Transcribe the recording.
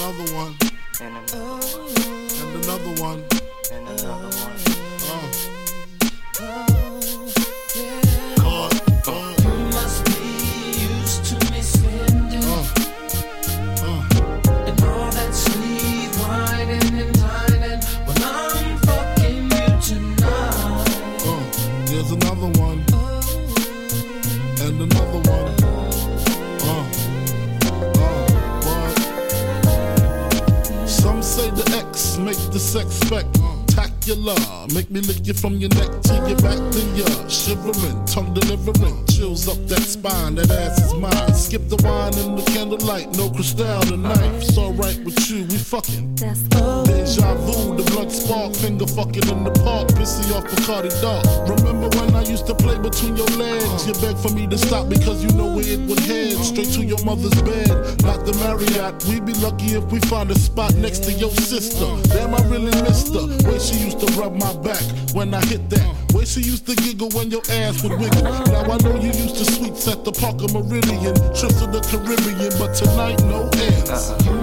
another one. And another one. And another one. And another one. Must be used to me spending and all that sweet whining and dining when I'm fucking you tonight. There's another one. And another one. What? Some say the X make the sex spectacular. Make me lick you from your neck to your back, then you're shivering, tongue delivering, chills up that spine, that ass is mine. Skip the wine and the candlelight, no crystal tonight. It's alright with you, we fucking. Deja vu, the blood spark, finger fucking in the park, pissy off Bacardi Dark. Remember when I used to play between your legs? You begged for me to stop because you know where it would head, straight to your mother's bed, not the Marriott. We'd be lucky if we find a spot next to your sister. Damn, I really missed her. Way she used to rub my back when I hit that. Way she used to giggle when your ass would wiggle. Now I know you used to sweets at the Parker Meridian, trips to the Caribbean, but tonight no ends.